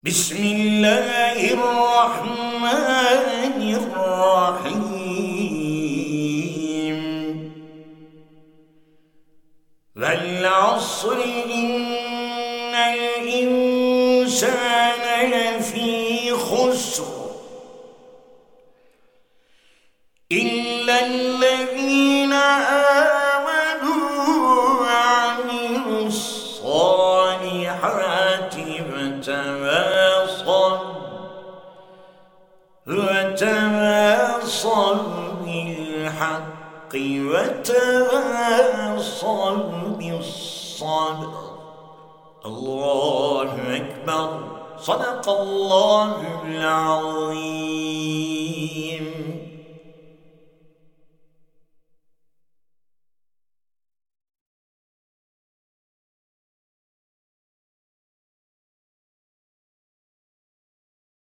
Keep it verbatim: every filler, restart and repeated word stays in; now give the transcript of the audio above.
بسم الله الرحمن الرحيم والعصر إن الإنسان لفي خسر إلا الذين آمنوا وعملوا الصالحات وتواصوا وتواصوا بالحق وتواصوا بالصبر. الله أكبر. صدق الله العظيم.